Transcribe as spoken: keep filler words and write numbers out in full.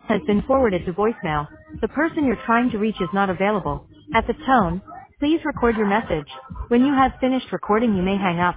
has been forwarded to voicemail. The person you're trying to reach is not available. At the tone, please record your message. When you have finished recording, you may hang up.